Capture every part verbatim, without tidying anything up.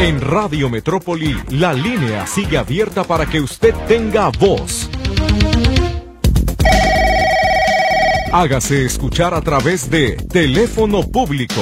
En Radio Metrópoli, la línea sigue abierta para que usted tenga voz. Hágase escuchar a través de teléfono público.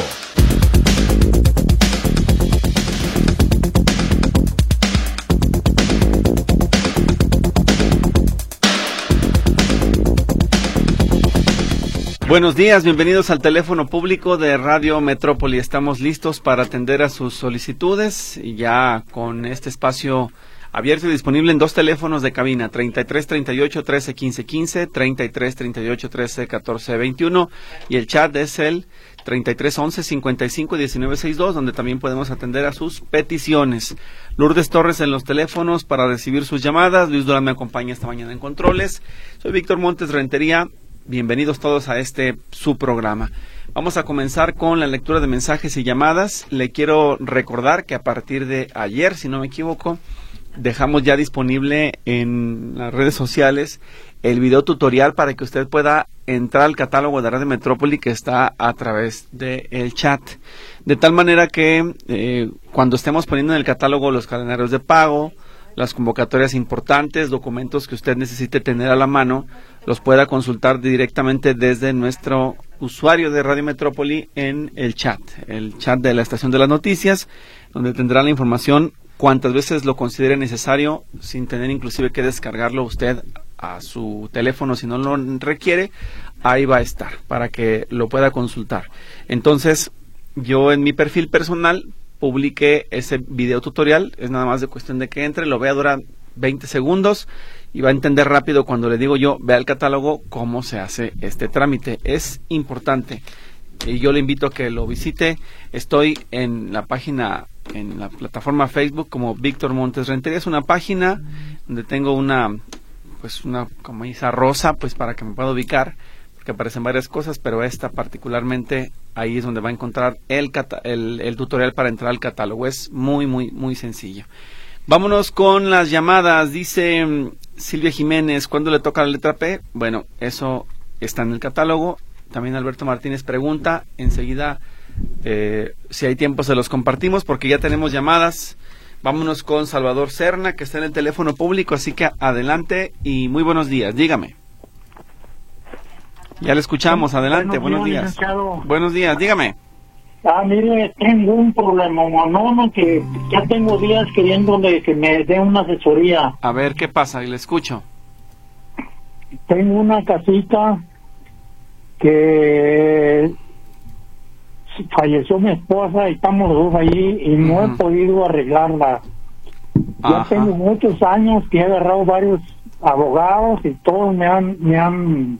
Buenos días, bienvenidos al teléfono público de Radio Metrópoli. Estamos listos para atender a sus solicitudes y ya con este espacio abierto y disponible en dos teléfonos de cabina, treinta y tres, treinta y ocho, trece, quince, quince, treinta y tres, treinta y ocho, trece, catorce, veintiuno, y el chat es el treinta y tres, once, cincuenta y cinco, diecinueve, sesenta y dos, donde también podemos atender a sus peticiones. Lourdes Torres en los teléfonos para recibir sus llamadas. Luis Durán me acompaña esta mañana en controles. Soy Víctor Montes Rentería. Bienvenidos todos a este su programa. Vamos a comenzar con la lectura de mensajes y llamadas. Le quiero recordar que a partir de ayer, si no me equivoco, dejamos ya disponible en las redes sociales el video tutorial para que usted pueda entrar al catálogo de Radio Metrópoli que está a través del chat. De tal manera que eh, cuando estemos poniendo en el catálogo los calendarios de pago, las convocatorias importantes, documentos que usted necesite tener a la mano, los pueda consultar directamente desde nuestro usuario de Radio Metrópoli en el chat, el chat de la estación de las noticias, donde tendrá la información cuantas veces lo considere necesario, sin tener inclusive que descargarlo usted a su teléfono si no lo requiere. Ahí va a estar para que lo pueda consultar. Entonces, yo en mi perfil personal publiqué ese video tutorial. Es nada más de cuestión de que entre, lo vea, dura veinte segundos y va a entender rápido cuando le digo yo, vea el catálogo, cómo se hace este trámite. Es importante y yo le invito a que lo visite. Estoy en la página, en la plataforma Facebook como Víctor Montes Rentería. Es una página donde tengo una, pues una camisa rosa, pues para que me pueda ubicar, porque aparecen varias cosas, pero esta particularmente, ahí es donde va a encontrar el, el, el tutorial para entrar al catálogo. Es muy, muy, muy sencillo. Vámonos con las llamadas. Dice um, Silvia Jiménez, ¿cuándo le toca la letra P? Bueno, eso está en el catálogo. También Alberto Martínez pregunta. Enseguida, eh, si hay tiempo, se los compartimos porque ya tenemos llamadas. Vámonos con Salvador Serna, que está en el teléfono público, así que adelante y muy buenos días. Dígame. Ya le escuchamos, adelante, buenos, buenos días. días. Buenos días, dígame. Ah, mire, tengo un problema, no, que ya tengo días queriéndole que me dé una asesoría. A ver, ¿qué pasa? Y le escucho. Tengo una casita que falleció mi esposa y estamos los dos allí y no uh-huh. he podido arreglarla. Ya Ajá. tengo muchos años que he agarrado varios abogados y todos me han, me han,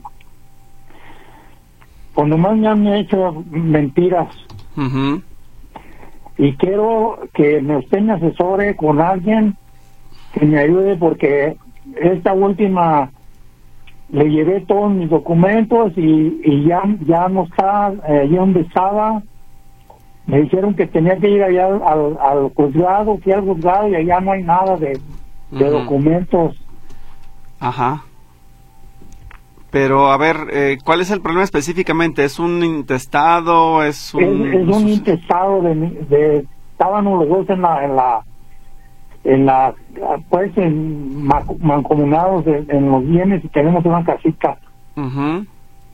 pues nomás me han hecho mentiras. Uh-huh. Y quiero que me usted me asesore con alguien que me ayude porque esta última le llevé todos mis documentos y, y ya ya no está eh, allí donde estaba. Me dijeron que tenía que ir allá al, al, al juzgado, fui al juzgado y allá no hay nada de, de uh-huh. documentos. Ajá. Pero, a ver, eh, ¿cuál es el problema específicamente? ¿Es un intestado? ¿Es un...? Es, es un intestado de, de... Estábamos los dos en la... En la, en la pues, en, mancomunados en, en los bienes y tenemos una casita. Uh-huh.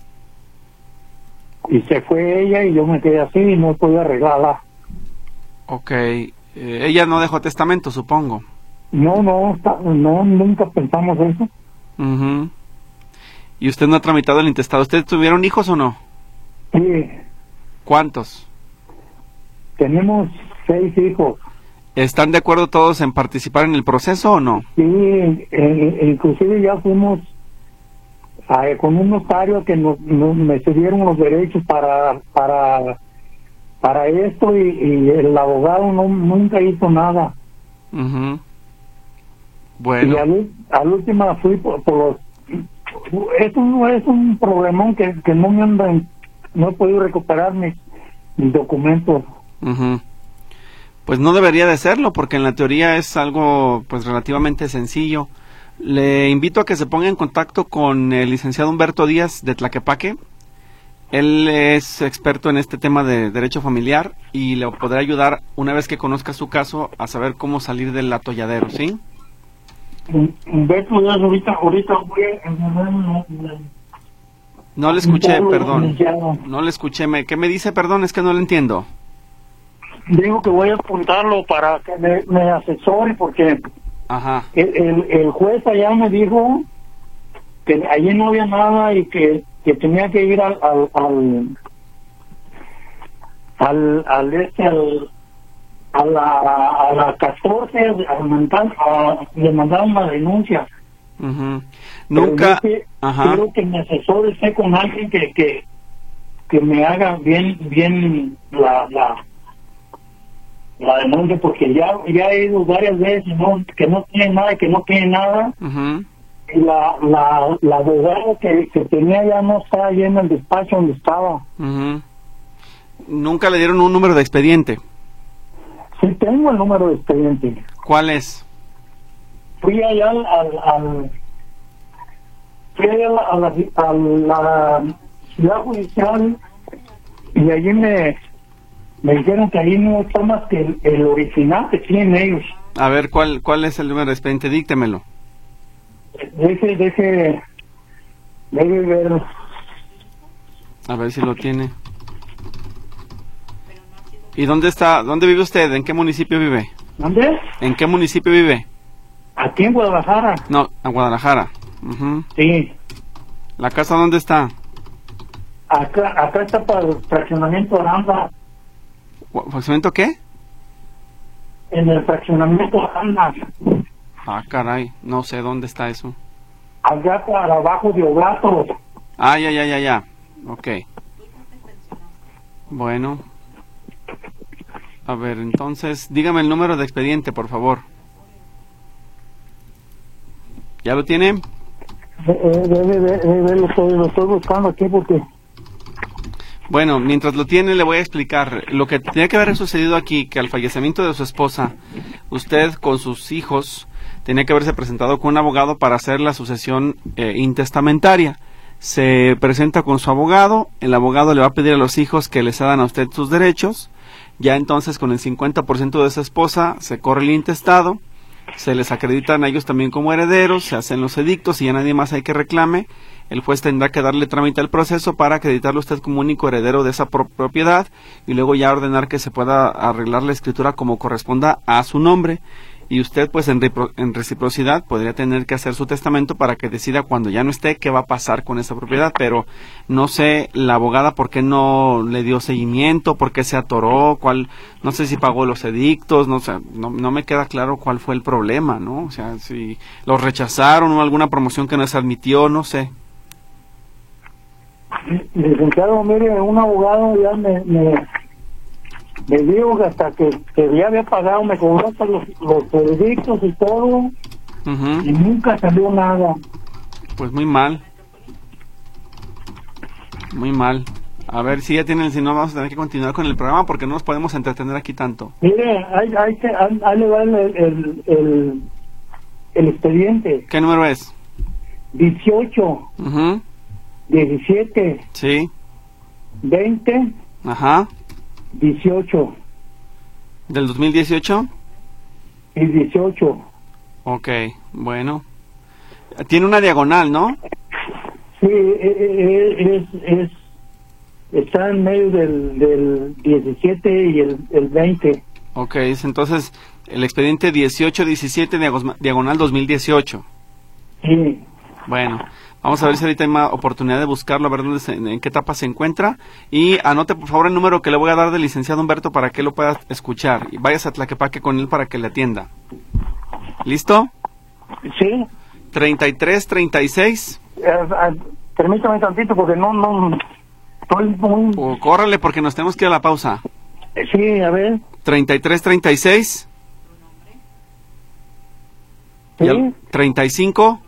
Y se fue ella y yo me quedé así y no pude arreglarla. Ok. Eh, ella no dejó testamento, supongo. No, no, está, no, nunca pensamos eso. Mhm. ¿Y usted no ha tramitado el intestado? ¿Ustedes tuvieron hijos o no? Sí. ¿Cuántos? Tenemos seis hijos. ¿Están de acuerdo todos en participar en el proceso o no? Sí, eh, inclusive ya fuimos a, con un notario que nos, nos me cedieron los derechos para para para esto y, y el abogado no nunca hizo nada. Uh-huh. Bueno. Y al, al último fui por, por los... Esto no es un problemón que, que no me han, no he podido recuperar mis, mis documentos. Uh-huh. Pues no debería de serlo, porque en la teoría es algo pues relativamente sencillo. Le invito a que se ponga en contacto con el licenciado Humberto Díaz de Tlaquepaque. Él es experto en este tema de derecho familiar y le podrá ayudar una vez que conozca su caso a saber cómo salir del atolladero, ¿sí? Beto, ahorita, ahorita voy a... No le escuché, perdón. No le escuché. ¿Qué me dice, perdón? Es que no lo entiendo. Digo que voy a apuntarlo para que me, me asesore porque Ajá. El, el, el juez allá me dijo que allí no había nada y que, que tenía que ir al al al al, al, este, al a la a la catorce a mandar, a, le mandaron una denuncia. Uh-huh. Nunca. Que, Ajá. Quiero que me asesore esté con alguien que que que me haga bien bien la la la denuncia, porque ya ya he ido varias veces y no, que no tiene nada, que no tiene nada. Uh-huh. Y la la la abogada que, que tenía ya no está ahí en el despacho donde estaba. Uh-huh. Nunca le dieron un número de expediente. Sí, tengo el número de expediente. ¿Cuál es? Fui allá al, al, al fui allá a la, a la, a la ciudad judicial y allí me me dijeron que ahí no está más que el, el original que tienen ellos. A ver, ¿cuál cuál es el número de expediente? Díctemelo. Deje, deje, deje ver. A ver si lo tiene. ¿Y dónde está? ¿Dónde vive usted? ¿En qué municipio vive? ¿Dónde? ¿En qué municipio vive? Aquí en Guadalajara. No, en Guadalajara. Uh-huh. Sí. ¿La casa dónde está? Acá, acá está para el fraccionamiento Aranda. ¿Fraccionamiento qué? En el fraccionamiento Aranda. Ah, caray, no sé dónde está eso. Acá para abajo de Oblato. Ah, ya, ya, ya, ya. Ok. Bueno. A ver, entonces, dígame el número de expediente, por favor. ¿Ya lo tiene? Eh, eh, debe, debe, debe, lo, estoy, lo estoy buscando aquí porque... Bueno, mientras lo tiene le voy a explicar. Lo que tenía que haber sucedido aquí, que al fallecimiento de su esposa, usted con sus hijos tenía que haberse presentado con un abogado para hacer la sucesión eh, intestamentaria. Se presenta con su abogado, el abogado le va a pedir a los hijos que les cedan a usted sus derechos. Ya entonces con el cincuenta por ciento de esa esposa se corre el intestado, se les acreditan a ellos también como herederos, se hacen los edictos y ya nadie más hay que reclame. El juez tendrá que darle trámite al proceso para acreditarle usted como único heredero de esa pro propiedad y luego ya ordenar que se pueda arreglar la escritura como corresponda a su nombre. Y usted pues en, en reciprocidad podría tener que hacer su testamento para que decida cuando ya no esté qué va a pasar con esa propiedad, pero no sé la abogada por qué no le dio seguimiento, por qué se atoró, cuál, no sé si pagó los edictos, no sé, no, no me queda claro cuál fue el problema, ¿no? O sea, si los rechazaron o alguna promoción que no se admitió, no sé. Licenciado, mire, un abogado ya me... me... me dijo que hasta que, que ya había pagado, me cobró hasta los, los edictos y todo, uh-huh. Y nunca salió nada. Pues muy mal. Muy mal. A ver si ya tienen, si no vamos a tener que continuar con el programa porque no nos podemos entretener aquí tanto. Mire, ahí, ahí, ahí, ahí le va el, el, el, el expediente. ¿Qué número es? dieciocho, uh-huh. diecisiete, sí, veinte, ajá, dieciocho. ¿Del dos mil dieciocho? Y dieciocho. Ok, bueno. Tiene una diagonal, ¿no? Sí, es, es, es está en medio del, del diecisiete y el, el veinte. Ok, es entonces el expediente dieciocho diecisiete diagonal dos mil dieciocho. Sí. Bueno, vamos a ver si ahorita hay más oportunidad de buscarlo, a ver dónde se, en qué etapa se encuentra. Y anote por favor el número que le voy a dar del licenciado Humberto para que lo pueda escuchar. Y vayas a Tlaquepaque con él para que le atienda. ¿Listo? Sí. treinta y tres treinta y seis. Uh, uh, permítame tantito porque no, no, estoy muy... O córrale porque nos tenemos que ir a la pausa. Sí, a ver. treinta y tres treinta y seis. Sí. Y treinta y cinco.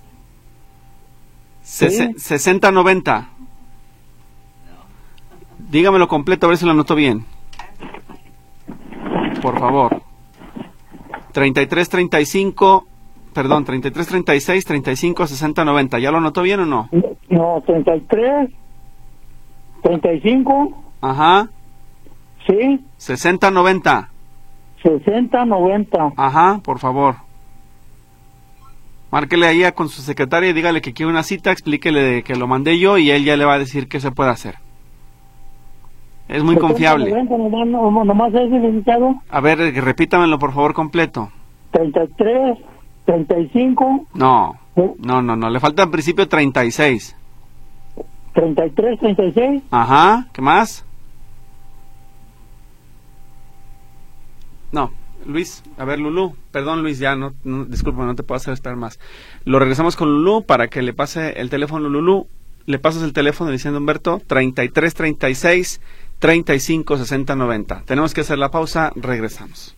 Sí. sesenta noventa. Dígamelo completo a ver si lo anoto bien. Por favor. treinta y tres treinta y cinco, perdón, treinta y tres treinta y seis, treinta y cinco sesenta noventa. ¿Ya lo anotó bien o no? No, treinta y tres. treinta y cinco. Ajá. Sí. sesenta noventa. sesenta noventa. Ajá, por favor. Márquele ahí a con su secretaria y dígale que quiere una cita, explíquele que lo mandé yo y él ya le va a decir qué se puede hacer. Es muy confiable. noventa, nomás, nomás, nomás es licenciado. A ver, repítamelo por favor completo. treinta y tres, treinta y cinco. No, no, no, no, le falta en principio treinta y seis. treinta y tres, treinta y seis. Ajá, ¿qué más? No, Luis, a ver, Lulú, perdón Luis, ya, no, no disculpa, no te puedo hacer esperar más. Lo regresamos con Lulú para que le pase el teléfono. Lulú, le pasas el teléfono diciendo Humberto, treinta y tres, treinta y seis, treinta y cinco, sesenta, noventa. Tenemos que hacer la pausa, regresamos.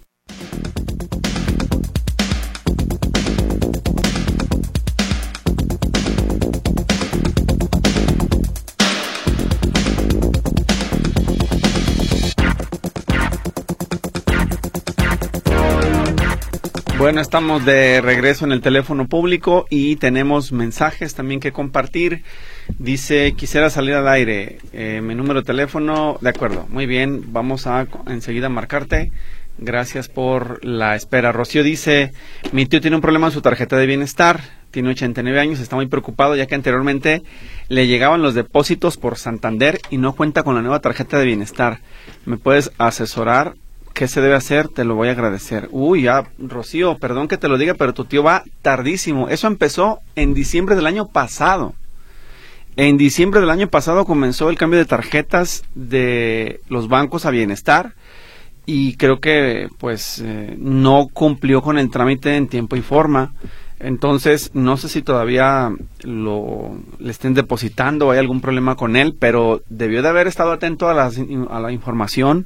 Bueno, estamos de regreso en el teléfono público y tenemos mensajes también que compartir. Dice, quisiera salir al aire, eh, mi número de teléfono, de acuerdo, muy bien, vamos a enseguida marcarte. Gracias por la espera. Rocío dice, mi tío tiene un problema en su tarjeta de bienestar, tiene ochenta y nueve años, está muy preocupado ya que anteriormente le llegaban los depósitos por Santander y no cuenta con la nueva tarjeta de bienestar. ¿Me puedes asesorar? ¿Qué se debe hacer? Te lo voy a agradecer. Uy, ya, Rocío, perdón que te lo diga, pero tu tío va tardísimo. Eso empezó en diciembre del año pasado. En diciembre del año pasado comenzó el cambio de tarjetas de los bancos a Bienestar y creo que pues eh, no cumplió con el trámite en tiempo y forma. Entonces, no sé si todavía lo le estén depositando o hay algún problema con él, pero debió de haber estado atento a, las, a la información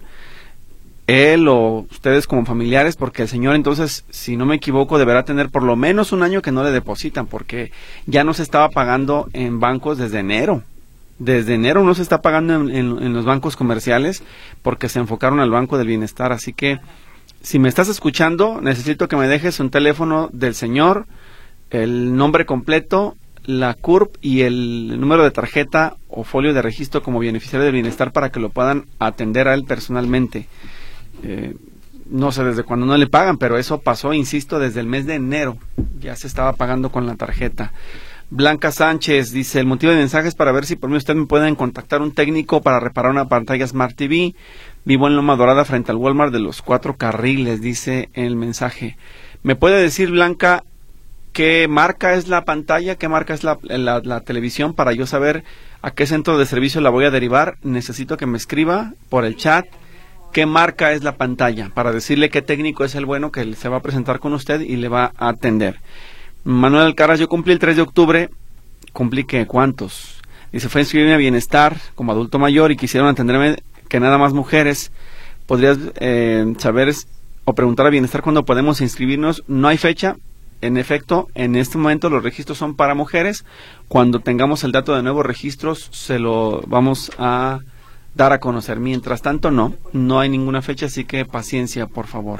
él o ustedes como familiares, porque el señor entonces, si no me equivoco, deberá tener por lo menos un año que no le depositan, porque ya no se estaba pagando en bancos desde enero. Desde enero no se está pagando en, en, en los bancos comerciales porque se enfocaron al Banco del Bienestar. Así que, si me estás escuchando, necesito que me dejes un teléfono del señor, el nombre completo, la C U R P y el número de tarjeta o folio de registro como beneficiario del bienestar para que lo puedan atender a él personalmente. Eh, no sé desde cuándo no le pagan, pero eso pasó, insisto, desde el mes de enero. Ya se estaba pagando con la tarjeta. Blanca Sánchez dice, el motivo de mensaje es para ver si por mí usted me pueden contactar un técnico para reparar una pantalla Smart T V. Vivo en Loma Dorada frente al Walmart de los cuatro carriles, dice el mensaje. ¿Me puede decir, Blanca, qué marca es la pantalla, qué marca es la, la, la televisión para yo saber a qué centro de servicio la voy a derivar? Necesito que me escriba por el chat qué marca es la pantalla, para decirle qué técnico es el bueno que se va a presentar con usted y le va a atender. Manuel Alcaraz, yo cumplí el tres de octubre, cumplí que ¿cuántos? Dice, fue a inscribirme a Bienestar como adulto mayor y quisieron atenderme que nada más mujeres. ¿Podrías eh, saber o preguntar a Bienestar cuándo podemos inscribirnos? No hay fecha. En efecto, en este momento los registros son para mujeres. Cuando tengamos el dato de nuevos registros, se lo vamos a dar a conocer. Mientras tanto, no, no hay ninguna fecha, así que paciencia, por favor.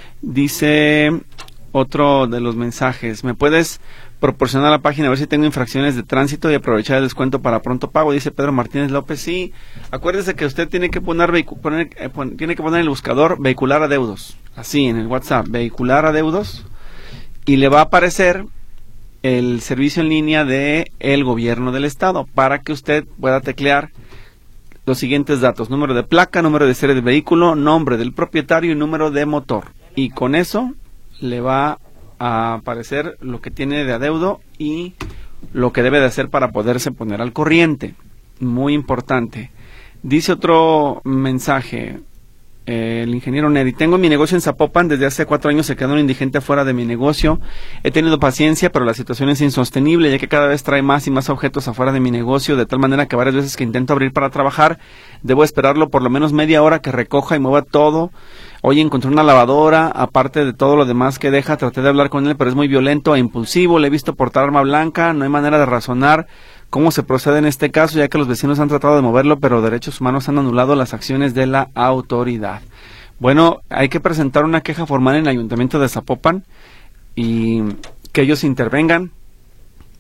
Dice otro de los mensajes, ¿me puedes proporcionar la página a ver si tengo infracciones de tránsito y aprovechar el descuento para pronto pago? Dice Pedro Martínez López. Sí, acuérdese que usted tiene que poner, poner eh, pon, tiene que poner en el buscador vehicular adeudos, así en el WhatsApp, vehicular adeudos, y le va a aparecer el servicio en línea de el gobierno del estado para que usted pueda teclear los siguientes datos: número de placa, número de serie del vehículo, nombre del propietario y número de motor. Y con eso le va a aparecer lo que tiene de adeudo y lo que debe de hacer para poderse poner al corriente. Muy importante. Dice otro mensaje, eh, el ingeniero Neri, tengo mi negocio en Zapopan, desde hace cuatro años se quedó un indigente afuera de mi negocio. He tenido paciencia, pero la situación es insostenible, ya que cada vez trae más y más objetos afuera de mi negocio, de tal manera que varias veces que intento abrir para trabajar, debo esperarlo por lo menos media hora que recoja y mueva todo. Hoy encontré una lavadora, aparte de todo lo demás que deja, traté de hablar con él, pero es muy violento e impulsivo, le he visto portar arma blanca, no hay manera de razonar cómo se procede en este caso, ya que los vecinos han tratado de moverlo, pero derechos humanos han anulado las acciones de la autoridad. Bueno, hay que presentar una queja formal en el Ayuntamiento de Zapopan y que ellos intervengan.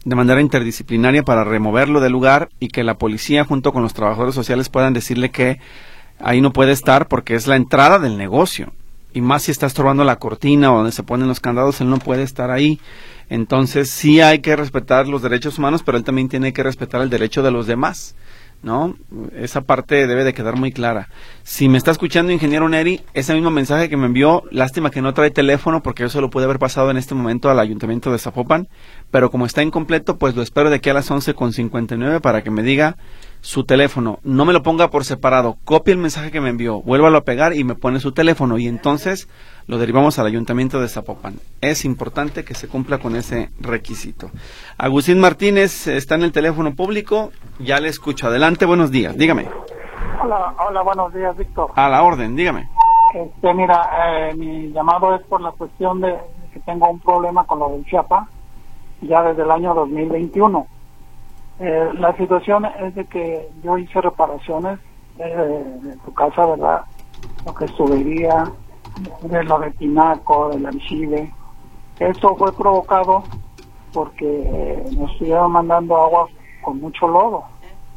de manera interdisciplinaria para removerlo del lugar y que la policía junto con los trabajadores sociales puedan decirle que ahí no puede estar porque es la entrada del negocio. Y más si está estorbando la cortina o donde se ponen los candados, él no puede estar ahí. Entonces sí hay que respetar los derechos humanos, pero él también tiene que respetar el derecho de los demás, ¿no? Esa parte debe de quedar muy clara. Si me está escuchando, ingeniero Neri, ese mismo mensaje que me envió, lástima que no trae teléfono porque yo se lo pude haber pasado en este momento al Ayuntamiento de Zapopan, pero como está incompleto, pues lo espero de aquí a las once con cincuenta y nueve para que me diga su teléfono. No me lo ponga por separado, copie el mensaje que me envió, vuélvalo a pegar y me pone su teléfono y entonces lo derivamos al Ayuntamiento de Zapopan. Es importante que se cumpla con ese requisito. Agustín Martínez está en el teléfono público, ya le escucho. Adelante, buenos días, dígame. Hola, hola, buenos días, Víctor. A la orden, dígame. Este, mira, eh, mi llamado es por la cuestión de que tengo un problema con lo del Chiapa ya desde el año dos mil veintiuno. Eh, la situación es de que yo hice reparaciones eh, de tu casa, ¿verdad? Lo que es tubería, de lo de tinaco, del archive. Esto fue provocado porque eh, nos estuvieron mandando agua con mucho lodo.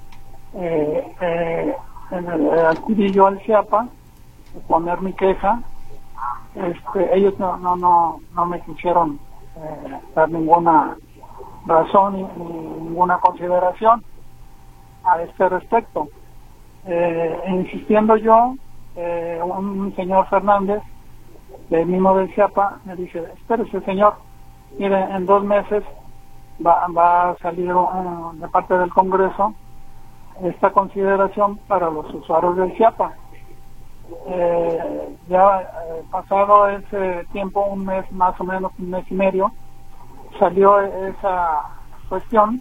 Eh, eh, en el, eh, acudí yo al Chiapa de poner mi queja. Este, ellos no, no, no, no me quisieron eh, dar ninguna razón ni, ni ninguna consideración a este respecto. Eh, insistiendo yo, eh, un señor Fernández, del mismo del Chiapa, me dice, espérese señor, mire, en dos meses va, va a salir uh, de parte del Congreso esta consideración para los usuarios del Chiapa. Eh, ya eh, pasado ese tiempo, un mes más o menos, un mes y medio, salió esa cuestión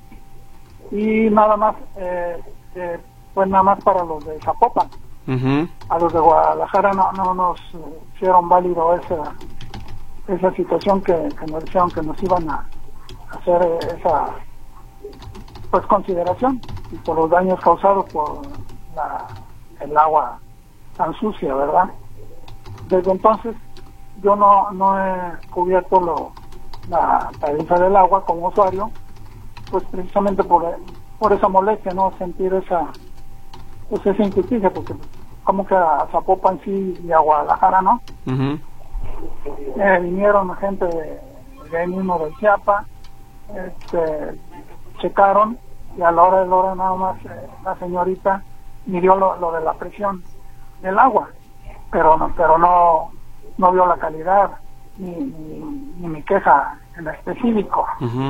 y nada más eh, eh, fue nada más para los de Zapopan. Uh-huh. A los de Guadalajara no, no nos hicieron válido esa esa situación que, que nos dijeron que nos iban a hacer esa pues consideración y por los daños causados por la, el agua tan sucia, ¿verdad? Desde entonces yo no, no he cubierto lo la tarifa del agua como usuario, pues precisamente por, por esa molestia, no sentir esa pues esa injusticia, porque como que a Zapopan sí y a Guadalajara no. Uh-huh. eh, vinieron gente de, de ahí mismo del Chiapa, este, checaron y a la hora de la hora nada más eh, la señorita midió lo, lo de la presión del agua, pero no, pero no, no vio la calidad Ni, ni, ni mi queja en específico. Uh-huh.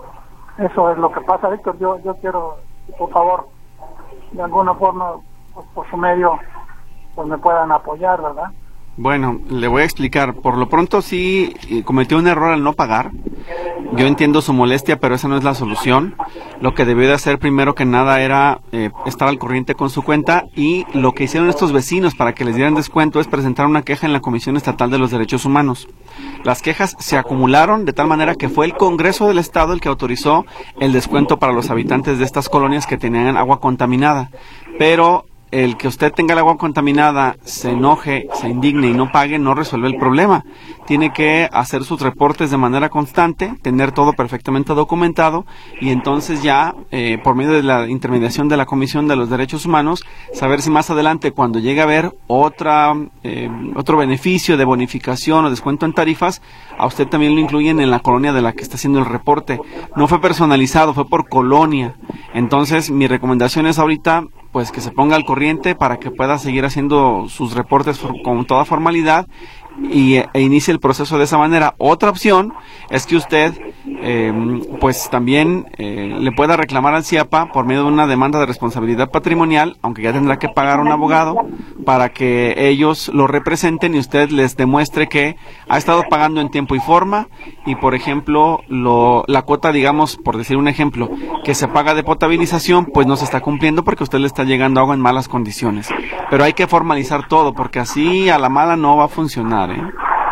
Eso es lo que pasa, Víctor. Yo yo quiero, por favor, de alguna forma, pues, por su medio, pues me puedan apoyar, ¿verdad? Bueno, le voy a explicar. Por lo pronto sí cometió un error al no pagar. Yo entiendo su molestia, pero esa no es la solución. Lo que debió de hacer primero que nada era eh, estar al corriente con su cuenta, y lo que hicieron estos vecinos para que les dieran descuento es presentar una queja en la Comisión Estatal de los Derechos Humanos. Las quejas se acumularon de tal manera que fue el Congreso del Estado el que autorizó el descuento para los habitantes de estas colonias que tenían agua contaminada. Pero el que usted tenga el agua contaminada, se enoje, se indigne y no pague, no resuelve el problema. Tiene que hacer sus reportes de manera constante, tener todo perfectamente documentado, y entonces ya, eh, por medio de la intermediación de la Comisión de los Derechos Humanos, saber si más adelante, cuando llegue a haber otra, eh, otro beneficio de bonificación o descuento en tarifas, a usted también lo incluyen en la colonia de la que está haciendo el reporte. No fue personalizado, fue por colonia. Entonces, mi recomendación es ahorita, pues que se ponga al corriente para que pueda seguir haciendo sus reportes con toda formalidad y e inicie el proceso de esa manera. Otra opción es que usted eh, pues también eh, le pueda reclamar al CIAPA por medio de una demanda de responsabilidad patrimonial, aunque ya tendrá que pagar a un abogado para que ellos lo representen y usted les demuestre que ha estado pagando en tiempo y forma, y por ejemplo lo, la cuota, digamos, por decir un ejemplo, que se paga de potabilización, pues no se está cumpliendo porque a usted le está llegando agua en malas condiciones. Pero hay que formalizar todo, porque así a la mala no va a funcionar, ¿eh?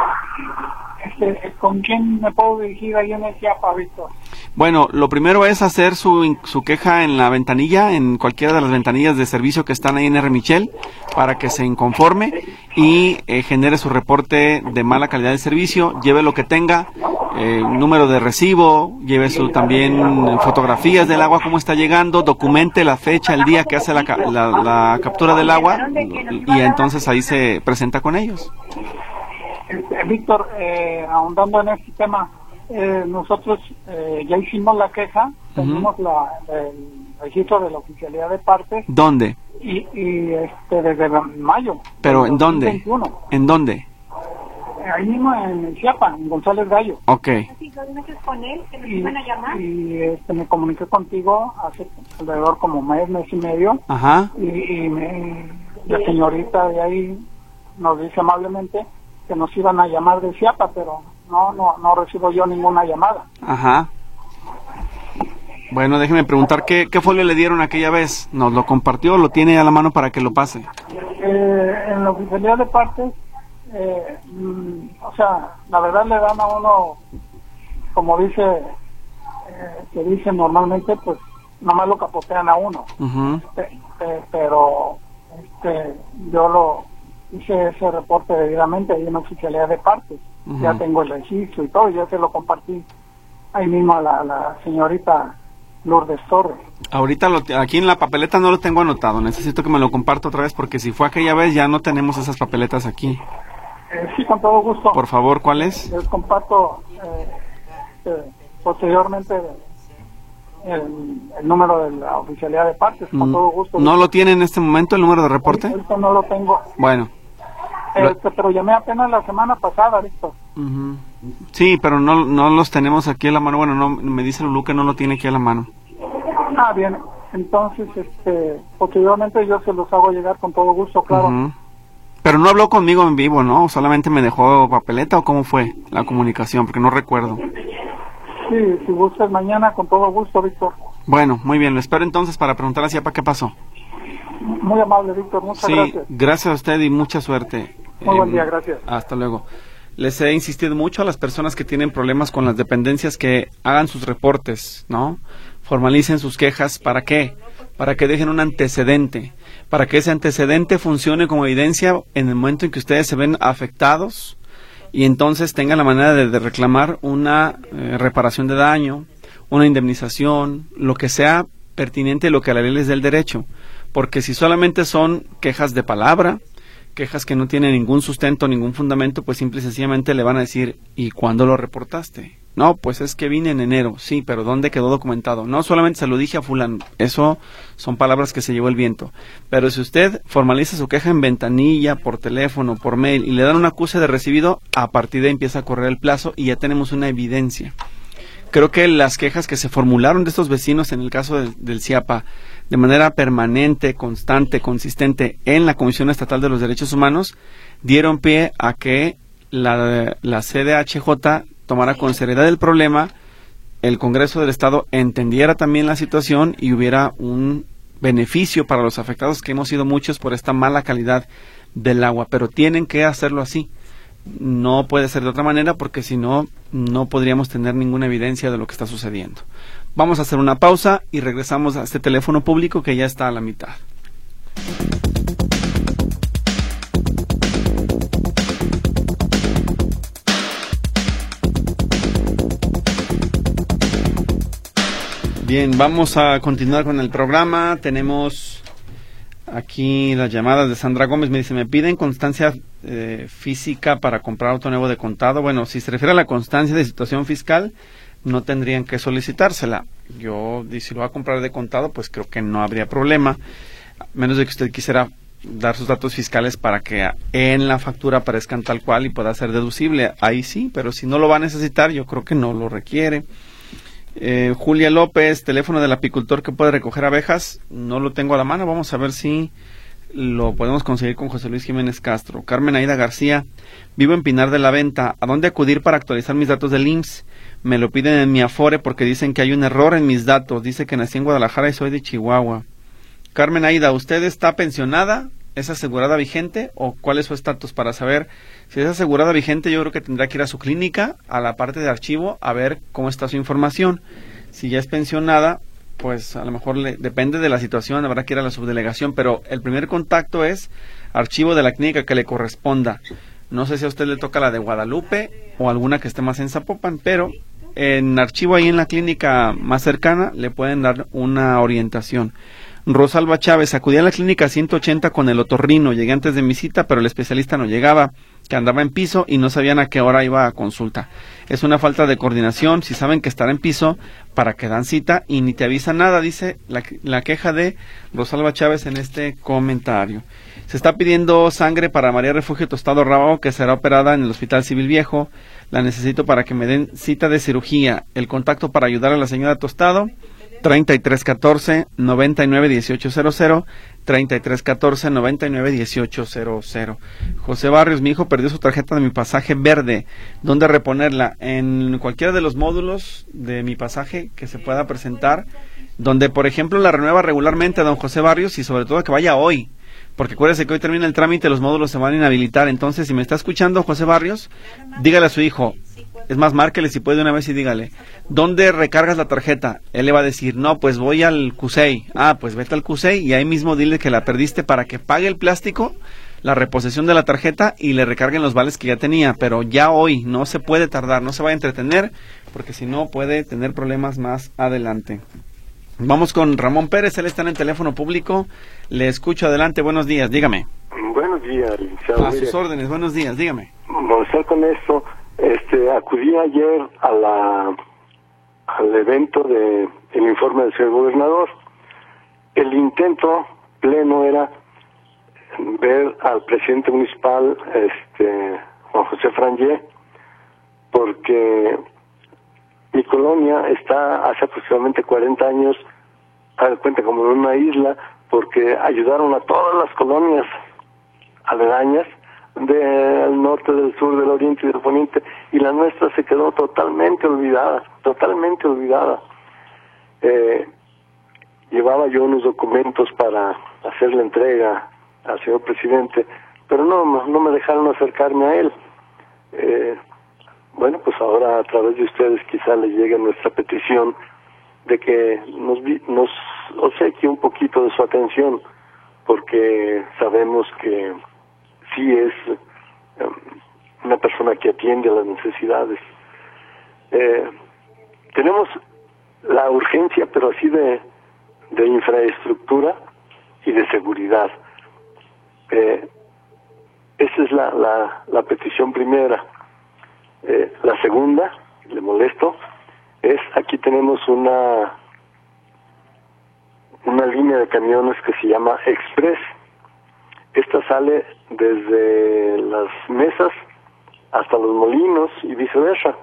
Este, ¿con quién me puedo dirigir ahí en el CIAPA, Víctor? Bueno, lo primero es hacer su, su queja en la ventanilla, en cualquiera de las ventanillas de servicio que están ahí en R. Michel, para que se inconforme y eh, genere su reporte de mala calidad de servicio, lleve lo que tenga, eh, número de recibo, lleve su también fotografías del agua, cómo está llegando, documente la fecha, el día que hace la, la, la captura del agua y entonces ahí se presenta con ellos. Este, Víctor, eh, ahondando en este tema, eh, nosotros eh, ya hicimos la queja, tenemos uh-huh. la, el registro de la oficialidad de partes. ¿Dónde? Y, y este, desde mayo. ¿Pero en dónde? ¿En dónde? Ahí mismo en Chiapa, en González Gallo. Ok. Con él, que nos y, iban a llamar. Y este, me comuniqué contigo hace alrededor como mes, mes y medio. Ajá. Y, y me, la señorita de ahí nos dice amablemente que nos iban a llamar de Chiapa, pero no, no, no recibo yo ninguna llamada. Ajá. Bueno, déjeme preguntar, ¿qué, qué folio le dieron aquella vez? ¿Nos lo compartió o lo tiene a la mano para que lo pase? Eh, en la oficialidad de partes, eh, mm, o sea, la verdad le dan a uno, como dice, eh, que dice normalmente, pues, nomás lo capotean a uno. Uh-huh. Este, eh, pero, este, yo lo hice ese reporte debidamente ahí en la oficialidad de partes. Uh-huh. Ya tengo el registro y todo, ya se lo compartí ahí mismo a la, a la señorita Lourdes Torres. Ahorita lo, aquí en la papeleta no lo tengo anotado, necesito que me lo comparta otra vez porque si fue aquella vez ya no tenemos esas papeletas aquí. Eh, sí, con todo gusto. Por favor, ¿cuál es? Les comparto eh, eh, posteriormente el, el número de la oficialidad de partes, con mm, todo gusto. ¿No lo tiene en este momento el número de reporte? Ahorita no lo tengo. Bueno. Este, lo... Pero llamé apenas la semana pasada, Víctor. Uh-huh. Sí, pero no no los tenemos aquí a la mano. Bueno, no me dice Lulú que no lo tiene aquí a la mano. Ah, bien. Entonces, este, posteriormente yo se los hago llegar con todo gusto, claro. Uh-huh. Pero no habló conmigo en vivo, ¿no? ¿Solamente me dejó papeleta o cómo fue la comunicación? Porque no recuerdo. Sí, si gustas mañana, con todo gusto, Víctor. Bueno, muy bien. Lo espero entonces para preguntar a Chiapa qué pasó. Muy amable, Víctor. Muchas sí, gracias. Gracias a usted y mucha suerte. Muy eh, buen día, gracias. Hasta luego. Les he insistido mucho a las personas que tienen problemas con las dependencias que hagan sus reportes, ¿no? Formalicen sus quejas. ¿Para qué? Para que dejen un antecedente. Para que ese antecedente funcione como evidencia en el momento en que ustedes se ven afectados y entonces tengan la manera de, de reclamar una eh, reparación de daño, una indemnización, lo que sea pertinente, lo que a la ley les dé el derecho. Porque si solamente son quejas de palabra, quejas que no tienen ningún sustento, ningún fundamento, pues simple y sencillamente le van a decir, ¿y cuándo lo reportaste? No, pues es que vine en enero. Sí, pero ¿dónde quedó documentado? No, solamente se lo dije a fulano. Eso son palabras que se llevó el viento. Pero si usted formaliza su queja en ventanilla, por teléfono, por mail, y le dan un acuse de recibido, a partir de ahí empieza a correr el plazo y ya tenemos una evidencia. Creo que las quejas que se formularon de estos vecinos en el caso del, del Chiapa, de manera permanente, constante, consistente en la Comisión Estatal de los Derechos Humanos, dieron pie a que la, la C D H J tomara con seriedad el problema, el Congreso del Estado entendiera también la situación y hubiera un beneficio para los afectados, que hemos sido muchos por esta mala calidad del agua, pero tienen que hacerlo así. No puede ser de otra manera porque si no, no podríamos tener ninguna evidencia de lo que está sucediendo. Vamos a hacer una pausa y regresamos a este teléfono público que ya está a la mitad. Bien, vamos a continuar con el programa. Tenemos aquí las llamadas de Sandra Gómez. Me dice, me piden constancia eh, física para comprar auto nuevo de contado. Bueno, si se refiere a la constancia de situación fiscal, no tendrían que solicitársela. Yo, si lo va a comprar de contado, pues creo que no habría problema, a menos de que usted quisiera dar sus datos fiscales para que en la factura aparezcan tal cual y pueda ser deducible. Ahí sí, pero si no lo va a necesitar, yo creo que no lo requiere. Eh, Julia López, teléfono del apicultor que puede recoger abejas, no lo tengo a la mano, vamos a ver si lo podemos conseguir con José Luis Jiménez Castro. Carmen Aida García, vivo en Pinar de la Venta, ¿a dónde acudir para actualizar mis datos del I M S S? Me lo piden en mi Afore porque dicen que hay un error en mis datos, dice que nací en Guadalajara y soy de Chihuahua. Carmen Aida, ¿usted está pensionada? ¿Es asegurada vigente? ¿O cuál es su estatus? Para saber si es asegurada vigente, yo creo que tendrá que ir a su clínica, a la parte de archivo, a ver cómo está su información. Si ya es pensionada, pues a lo mejor le, depende de la situación, habrá que ir a la subdelegación, pero el primer contacto es archivo de la clínica que le corresponda. No sé si a usted le toca la de Guadalupe o alguna que esté más en Zapopan, pero en archivo ahí en la clínica más cercana le pueden dar una orientación. Rosalba Chávez, acudí a la clínica ciento ochenta con el otorrino, llegué antes de mi cita, pero el especialista no llegaba, que andaba en piso y no sabían a qué hora iba a consulta. Es una falta de coordinación, si saben que estará en piso, para que dan cita y ni te avisan nada, dice la, la queja de Rosalba Chávez en este comentario. Se está pidiendo sangre para María Refugio Tostado Rábago, que será operada en el Hospital Civil Viejo. La necesito para que me den cita de cirugía. El contacto para ayudar a la señora Tostado, treinta y tres catorce, noventa y nueve dieciocho cero cero, treinta y tres catorce, noventa y nueve dieciocho cero cero. José Barrios, mi hijo perdió su tarjeta de mi pasaje verde. ¿Dónde reponerla? En cualquiera de los módulos de mi pasaje que se pueda presentar, donde por ejemplo la renueva regularmente, don José Barrios, y sobre todo que vaya hoy, porque acuérdese que hoy termina el trámite, los módulos se van a inhabilitar. Entonces, si me está escuchando José Barrios, dígale a su hijo, es más, márquele si puede una vez y dígale, ¿dónde recargas la tarjeta? Él le va a decir, no, pues voy al CUSEI. Ah, pues vete al CUSEI y ahí mismo dile que la perdiste para que pague el plástico, la reposición de la tarjeta y le recarguen los vales que ya tenía. Pero ya hoy no se puede tardar, no se va a entretener, porque si no puede tener problemas más adelante. Vamos con Ramón Pérez, él está en el teléfono público. Le escucho, adelante, buenos días, dígame. Buenos días, licenciado. A sus órdenes, buenos días, dígame. Vamos a estar con esto. Este, acudí ayer a la al evento de el informe del señor gobernador. El intento pleno era ver al presidente municipal, este, Juan José Frangé, porque mi colonia está hace aproximadamente cuarenta años, a dar cuenta, como en una isla, porque ayudaron a todas las colonias aledañas del norte, del sur, del oriente y del poniente, y la nuestra se quedó totalmente olvidada, totalmente olvidada. Eh, llevaba yo unos documentos para hacer la entrega al señor presidente, pero no, no me dejaron acercarme a él. Eh, bueno, pues ahora a través de ustedes quizá le llegue nuestra petición de que nos, nos obsequie un poquito de su atención, porque sabemos que sí es um, una persona que atiende a las necesidades. Eh, tenemos la urgencia, pero así de, de infraestructura y de seguridad. Eh, esa es la, la, la petición primera. Eh, la segunda, le molesto, es aquí tenemos una una línea de camiones que se llama Express. Esta sale desde las mesas hasta los molinos y viceversa.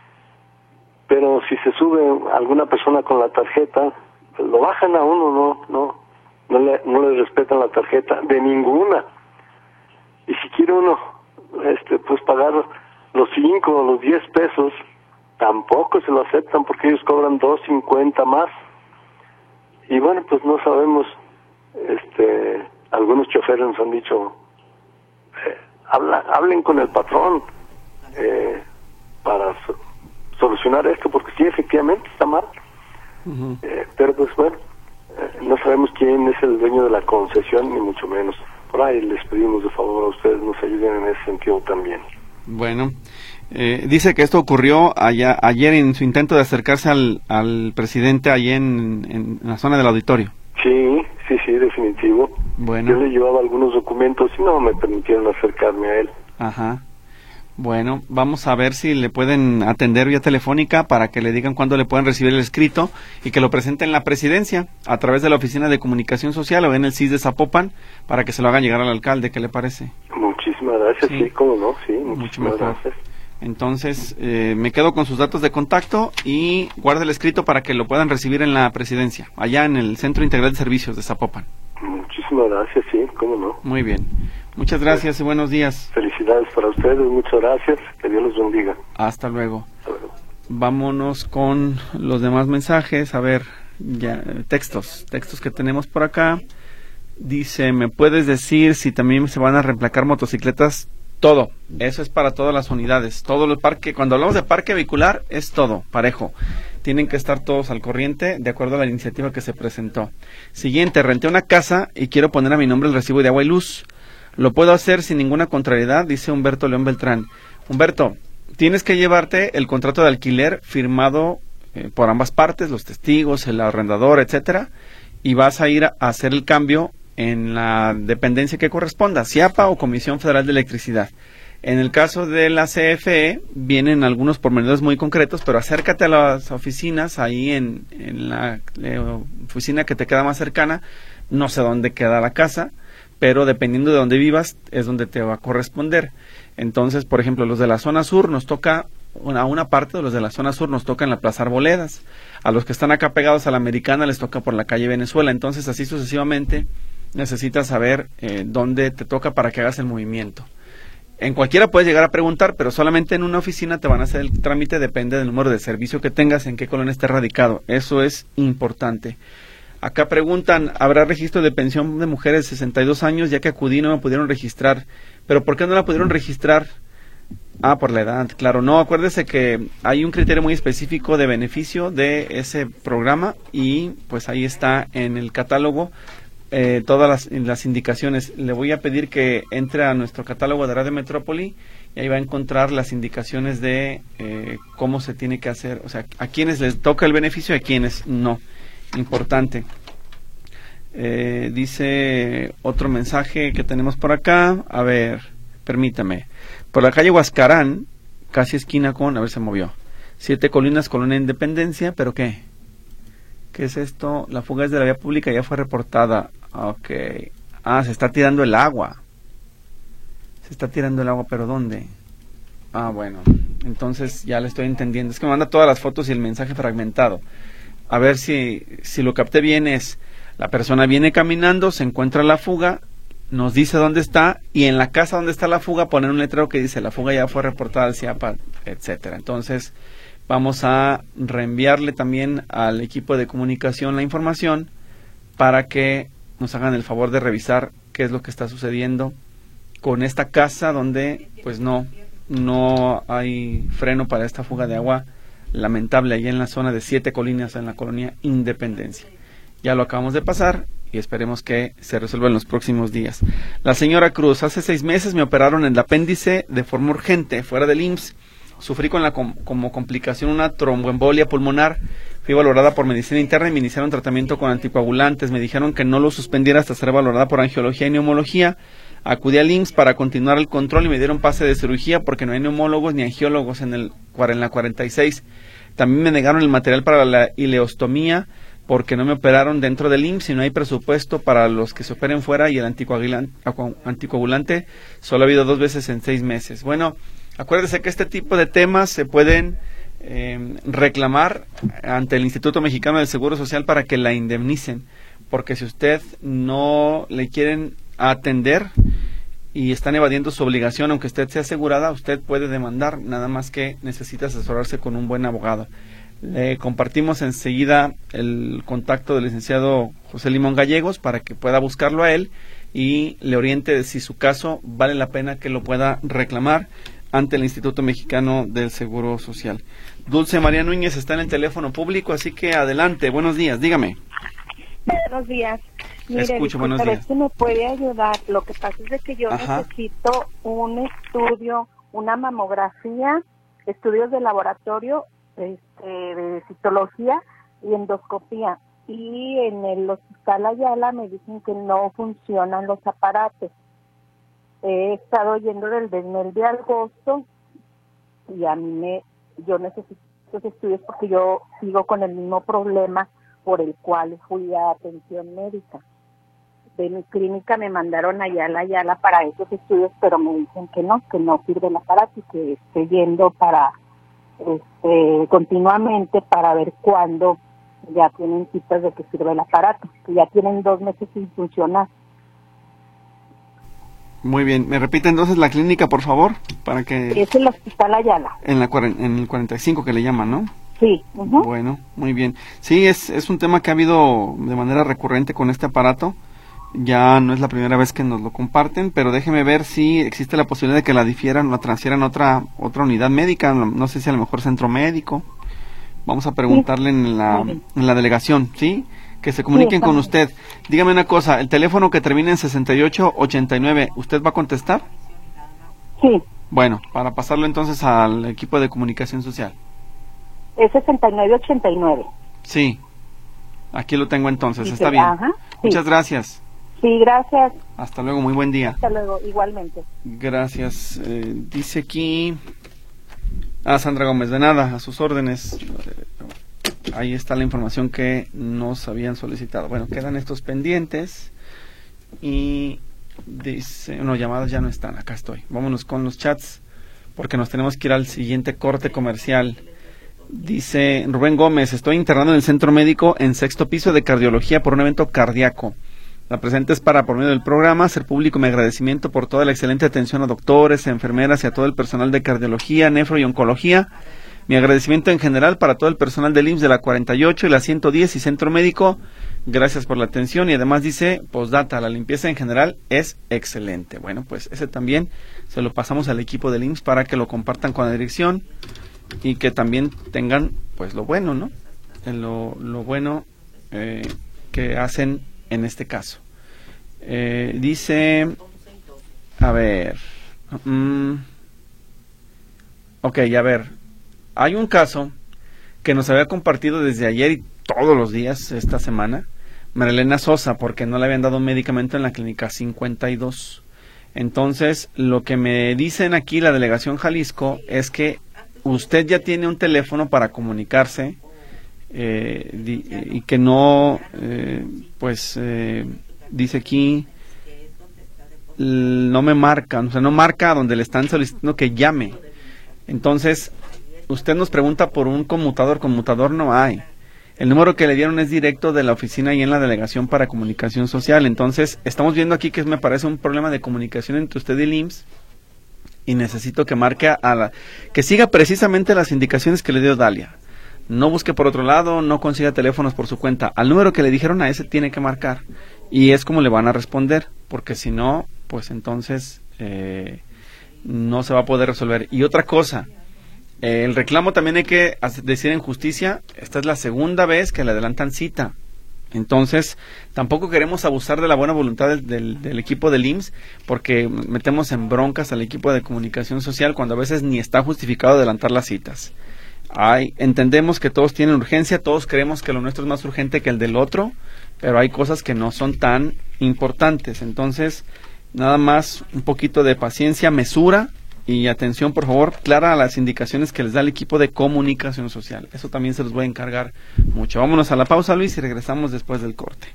Pero si se sube alguna persona con la tarjeta, lo bajan a uno, no, no, no le, no le respetan la tarjeta de ninguna. Y si quiere uno, este, pues pagar los cinco o los diez pesos, tampoco se lo aceptan porque ellos cobran dos cincuenta más. Y bueno, pues no sabemos, este, algunos choferes nos han dicho, eh, habla, hablen con el patrón eh, para so, solucionar esto, porque sí, efectivamente está mal. Uh-huh. eh, pero pues bueno, eh, no sabemos quién es el dueño de la concesión, ni mucho menos. Por ahí les pedimos de favor a ustedes nos ayuden en ese sentido también. Bueno, eh, dice que esto ocurrió allá, ayer en su intento de acercarse al, al presidente allí en, en, en la zona del auditorio. Sí, sí, sí, definitivo. Bueno. Yo le llevaba algunos documentos y no me permitieron acercarme a él. Ajá. Bueno, vamos a ver si le pueden atender vía telefónica para que le digan cuándo le pueden recibir el escrito y que lo presenten en la presidencia a través de la Oficina de Comunicación Social o en el C I S de Zapopan para que se lo hagan llegar al alcalde. ¿Qué le parece? Muchísimas gracias, sí, sí cómo no, sí, muchísimas gracias. Entonces, eh, me quedo con sus datos de contacto y guarde el escrito para que lo puedan recibir en la presidencia, allá en el Centro Integral de Servicios de Zapopan. Muchísimas gracias, sí, cómo no. Muy bien. Muchas gracias y buenos días. Felicidades para ustedes, muchas gracias, que Dios los bendiga. Hasta luego. Hasta luego. Vámonos con los demás mensajes, a ver, ya, textos, textos que tenemos por acá. Dice, ¿me puedes decir si también se van a reemplacar motocicletas? Todo, eso es para todas las unidades, todo el parque, cuando hablamos de parque vehicular es todo, parejo, tienen que estar todos al corriente de acuerdo a la iniciativa que se presentó. Siguiente, renté una casa y quiero poner a mi nombre el recibo de agua y luz. Lo puedo hacer sin ninguna contrariedad, dice Humberto León Beltrán. Humberto, tienes que llevarte el contrato de alquiler firmado eh, por ambas partes, los testigos, el arrendador, etcétera, y vas a ir a hacer el cambio en la dependencia que corresponda, CIAPA o Comisión Federal de Electricidad. En el caso de la C F E, vienen algunos pormenores muy concretos, pero acércate a las oficinas, ahí en, en la eh, oficina que te queda más cercana, no sé dónde queda la casa, pero dependiendo de dónde vivas, es donde te va a corresponder. Entonces, por ejemplo, los de la zona sur nos toca, una, una parte de los de la zona sur nos toca en la Plaza Arboledas, a los que están acá pegados a la Americana les toca por la calle Venezuela, entonces así sucesivamente necesitas saber eh, dónde te toca para que hagas el movimiento. En cualquiera puedes llegar a preguntar, pero solamente en una oficina te van a hacer el trámite, depende del número de servicio que tengas, en qué colonia esté radicado, eso es importante. Acá preguntan, ¿habrá registro de pensión de mujeres de sesenta y dos años? Ya que acudí no me pudieron registrar. ¿Pero por qué no la pudieron registrar? Ah, por la edad, claro. No, acuérdese que hay un criterio muy específico de beneficio de ese programa y pues ahí está en el catálogo eh, todas las, las indicaciones. Le voy a pedir que entre a nuestro catálogo de Radio Metrópoli y ahí va a encontrar las indicaciones de eh, cómo se tiene que hacer, o sea, a quienes les toca el beneficio y a quienes no. Importante. Eh, dice otro mensaje que tenemos por acá. A ver, permítame. Por la calle Huascarán, casi esquina con, a ver, se movió. Siete Colinas, Colonia Independencia, ¿pero qué? ¿Qué es esto? La fuga es de la vía pública, ya fue reportada. Ok. Ah, se está tirando el agua. Se está tirando el agua, ¿pero dónde? Ah, bueno. Entonces ya le estoy entendiendo. Es que me manda todas las fotos y el mensaje fragmentado. A ver si, si lo capté bien. Es, la persona viene caminando, se encuentra la fuga, nos dice dónde está, y en la casa donde está la fuga ponen un letrero que dice la fuga ya fue reportada al CIAPA, etcétera. Entonces vamos a reenviarle también al equipo de comunicación la información para que nos hagan el favor de revisar qué es lo que está sucediendo con esta casa donde pues no, no hay freno para esta fuga de agua lamentable allá en la zona de Siete Colinas, en la colonia Independencia. Ya lo acabamos de pasar y esperemos que se resuelva en los próximos días. La señora Cruz, hace seis meses me operaron en el apéndice de forma urgente, fuera del I M S S. Sufrí con la com como complicación una tromboembolia pulmonar. Fui valorada por medicina interna y me iniciaron tratamiento con anticoagulantes. Me dijeron que no lo suspendiera hasta ser valorada por angiología y neumología. Acudí al I M S S para continuar el control y me dieron pase de cirugía porque no hay neumólogos ni angiólogos en, el, en la cuarenta y seis. También me negaron el material para la ileostomía porque no me operaron dentro del I M S S y no hay presupuesto para los que se operen fuera, y el anticoagulante, anticoagulante solo ha habido dos veces en seis meses. Bueno, acuérdese que este tipo de temas se pueden eh, reclamar ante el Instituto Mexicano del Seguro Social para que la indemnicen, porque si usted no le quieren atender y están evadiendo su obligación, aunque usted sea asegurada, usted puede demandar, nada más que necesita asesorarse con un buen abogado. Le compartimos enseguida el contacto del licenciado José Limón Gallegos para que pueda buscarlo a él y le oriente de si su caso vale la pena que lo pueda reclamar ante el Instituto Mexicano del Seguro Social. Dulce María Núñez está en el teléfono público, así que adelante, buenos días, dígame. Buenos días. Mire, Escucho, buenos días. A ver si me puede ayudar. Lo que pasa es de que yo Ajá. necesito un estudio, una mamografía, estudios de laboratorio, este, de citología y endoscopía. Y en el hospital Ayala me dicen que no funcionan los aparatos. He estado yendo desde el mes de agosto y a mí me, yo necesito esos estudios porque yo sigo con el mismo problema por el cual fui a atención médica. De mi clínica me mandaron allá a la Ayala para esos estudios, pero me dicen que no, que no sirve el aparato y que estoy yendo para este, continuamente para ver cuándo ya tienen citas de que sirve el aparato, que ya tienen dos meses sin funcionar. Muy bien, ¿me repite entonces la clínica, por favor? Para que es el Hospital Ayala. En, la, en el cuarenta y cinco que le llaman, ¿no? Sí. Uh-huh. Bueno, muy bien. Sí, es, es un tema que ha habido de manera recurrente con este aparato. Ya no es la primera vez que nos lo comparten, pero déjeme ver si existe la posibilidad de que la difieran o la transfieran a otra, otra unidad médica. No sé si a lo mejor centro médico. Vamos a preguntarle sí. en, la, en la delegación, ¿sí? que se comuniquen Sí, con usted. Dígame una cosa, el teléfono que termina en sesenta y ocho ochenta y nueve, ¿usted va a contestar? Sí. Bueno, para pasarlo entonces al equipo de comunicación social. Es sesenta y nueve ochenta y nueve. Sí, aquí lo tengo entonces, Sí, está sí, bien. ajá, sí. Muchas gracias. Sí, gracias. Hasta luego, muy buen día. Hasta luego, igualmente. Gracias. Eh, dice aquí... Ah, Sandra Gómez, de nada, a sus órdenes. Ahí está la información que nos habían solicitado. Bueno, quedan estos pendientes y dice, no, llamadas ya no están, acá estoy. Vámonos con los chats porque nos tenemos que ir al siguiente corte comercial. Dice Rubén Gómez, estoy internado en el centro médico en sexto piso de cardiología por un evento cardíaco. La presente es para, por medio del programa, hacer público mi agradecimiento por toda la excelente atención a doctores, enfermeras y a todo el personal de cardiología, nefro y oncología. Mi agradecimiento en general para todo el personal del I M S S de la cuarenta y ocho y la ciento diez y Centro Médico. Gracias por la atención. Y además dice, postdata, la limpieza en general es excelente. Bueno, pues ese también se lo pasamos al equipo del I M S S para que lo compartan con la dirección y que también tengan, pues, lo bueno, ¿no? Lo, lo bueno eh, que hacen en este caso. Eh, dice, a ver, um, ok, a ver, hay un caso que nos había compartido desde ayer y todos los días esta semana, Marilena Sosa, porque no le habían dado un medicamento en la clínica cincuenta y dos. Entonces, lo que me dicen aquí la delegación Jalisco es que usted ya tiene un teléfono para comunicarse eh, di, y que no, eh, pues, eh, dice aquí, no me marca, o sea, no marca donde le están solicitando que llame. Entonces, usted nos pregunta por un conmutador, conmutador no hay. El número que le dieron es directo de la oficina y en la delegación para comunicación social. Entonces, estamos viendo aquí que me parece un problema de comunicación entre usted y el I M S S y necesito que marque a la, que siga precisamente las indicaciones que le dio Dalia. No busque por otro lado, no consiga teléfonos por su cuenta. Al número que le dijeron, a ese tiene que marcar. Y es como le van a responder, porque si no, pues entonces eh, no se va a poder resolver. Y otra cosa, eh, el reclamo también hay que decir en justicia, esta es la segunda vez que le adelantan cita. Entonces, tampoco queremos abusar de la buena voluntad del, del, del equipo del I M S S, porque metemos en broncas al equipo de comunicación social cuando a veces ni está justificado adelantar las citas. Hay, entendemos que todos tienen urgencia, todos creemos que lo nuestro es más urgente que el del otro, pero hay cosas que no son tan importantes. Entonces, nada más un poquito de paciencia, mesura y atención, por favor, clara a las indicaciones que les da el equipo de comunicación social. Eso también se los voy a encargar mucho. Vámonos a la pausa, Luis, y regresamos después del corte.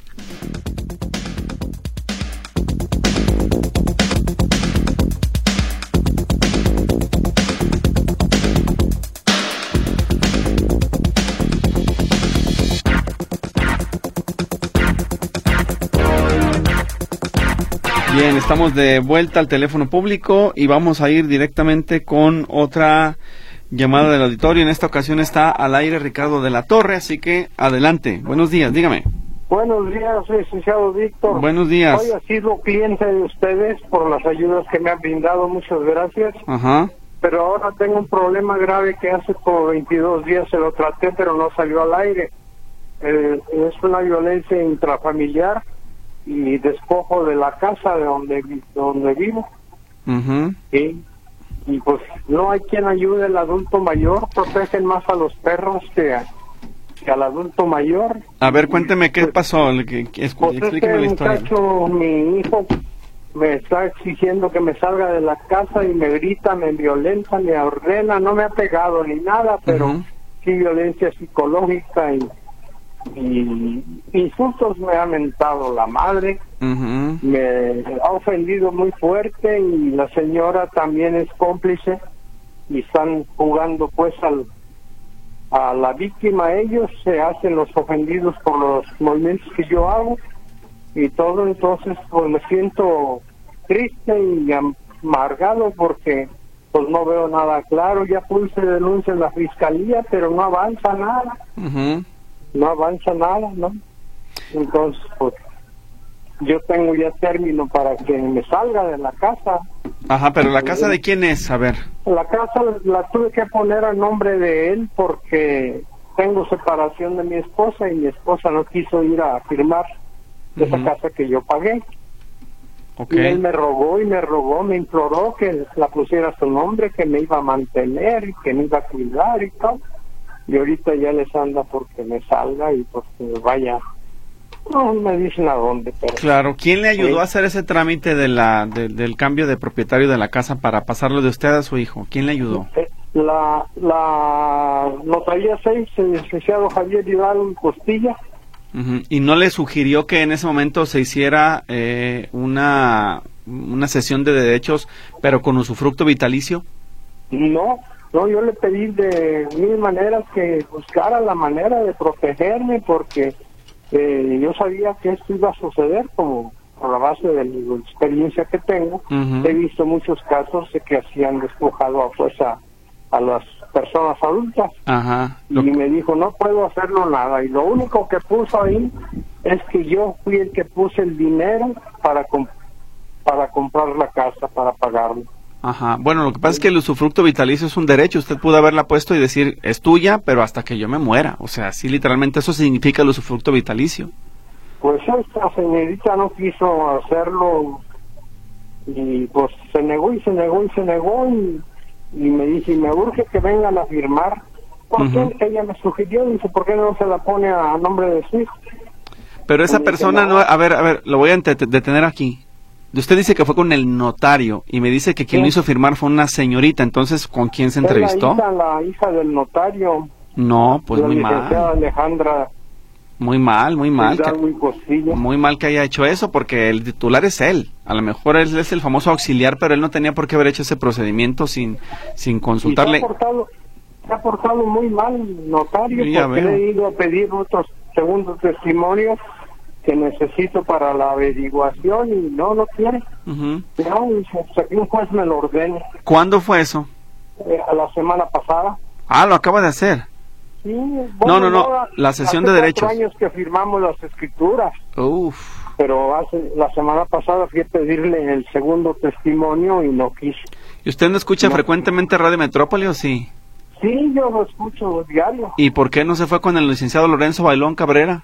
Bien, estamos de vuelta al teléfono público y vamos a ir directamente con otra llamada del auditorio. En esta ocasión está al aire Ricardo de la Torre, así que adelante. Buenos días, dígame. Buenos días, licenciado Víctor. Buenos días. Hoy he sido cliente de ustedes por las ayudas que me han brindado, muchas gracias. Ajá. Pero ahora tengo un problema grave que hace como veintidós días se lo traté, pero no salió al aire. Eh, es una violencia intrafamiliar y despojo de la casa de donde donde vivo. Uh-huh. ¿Sí? Y pues no hay quien ayude al adulto mayor, protegen más a los perros que, a, que al adulto mayor. A ver, cuénteme qué pasó, que, que, pues explíqueme este la historia. muchacho, mi hijo, me está exigiendo que me salga de la casa y me grita, me violenta, me ordena, no me ha pegado ni nada, pero Uh-huh. sí violencia psicológica y y insultos. Me ha mentado la madre, Uh-huh. me ha ofendido muy fuerte y la señora también es cómplice y están jugando pues al a la víctima. Ellos se hacen los ofendidos por los movimientos que yo hago y todo. Entonces pues me siento triste y amargado porque pues no veo nada claro. Ya puse denuncia en la fiscalía, pero no avanza nada. Uh-huh. No avanza nada, ¿no? Entonces, pues, yo tengo ya término para que me salga de la casa. Ajá, pero ¿la casa de quién es? A ver. La casa la tuve que poner a nombre de él porque tengo separación de mi esposa y mi esposa no quiso ir a firmar uh-huh. esa casa que yo pagué. Okay. Y él me rogó y me rogó, me imploró que la pusiera a su nombre, que me iba a mantener y que me iba a cuidar y todo. Y ahorita ya les anda porque me salga y porque me vaya. No me dicen a dónde, pero... Claro, ¿quién le ayudó sí. a hacer ese trámite de la de, del cambio de propietario de la casa para pasarlo de usted a su hijo? ¿Quién le ayudó? La, la notaría seis, el licenciado Javier Hidalgo Costilla. Uh-huh. ¿Y no le sugirió que en ese momento se hiciera eh, una, una cesión de derechos, pero con usufructo vitalicio? No, no, yo le pedí de mil maneras que buscara la manera de protegerme porque... Eh, yo sabía que esto iba a suceder como por la base de la experiencia que tengo. Uh-huh. He visto muchos casos de que hacían despojado a fuerza a las personas adultas. Uh-huh. Y Lo... me dijo, no puedo hacerlo nada. Y lo único que puso ahí es que yo fui el que puse el dinero para, comp- para comprar la casa, para pagarlo. Ajá. Bueno, lo que pasa es que el usufructo vitalicio es un derecho. Usted pudo haberla puesto y decir, es tuya, pero hasta que yo me muera. O sea, sí, literalmente eso significa el usufructo vitalicio. Pues esta señorita no quiso hacerlo y pues se negó y se negó y se negó y, y me dice, me urge que vengan a firmar. ¿Por qué? Uh-huh. Ella me sugirió, dice, ¿por qué no se la pone a nombre de su hijo? Pero esa persona no, a ver, a ver, lo voy a detener aquí. Usted dice que fue con el notario y me dice que quien sí. lo hizo firmar fue una señorita. Entonces, ¿con quién se entrevistó? La hija, la hija del notario. No, pues muy mal. Alejandra. Muy mal, muy mal. Que, muy, muy mal que haya hecho eso porque el titular es él. A lo mejor él es el famoso auxiliar, pero él no tenía por qué haber hecho ese procedimiento sin, sin consultarle. Y se ha portado, se ha portado muy mal el notario sí, porque le he ido a pedir otros segundos testimonios que necesito para la averiguación y no, no quiere. Uh-huh. No, hasta que un juez me lo ordene. ¿Cuándo fue eso? Eh, a la semana pasada. Ah, lo acaba de hacer. Sí, bueno, no, no, no, la sesión de derechos. Hace años que firmamos las escrituras. Uf. Pero hace, la semana pasada fui a pedirle el segundo testimonio y no quiso. ¿Y usted no escucha no. frecuentemente Radio Metrópoli o sí? Sí, yo lo escucho diario. ¿Y por qué no se fue con el licenciado Lorenzo Bailón Cabrera?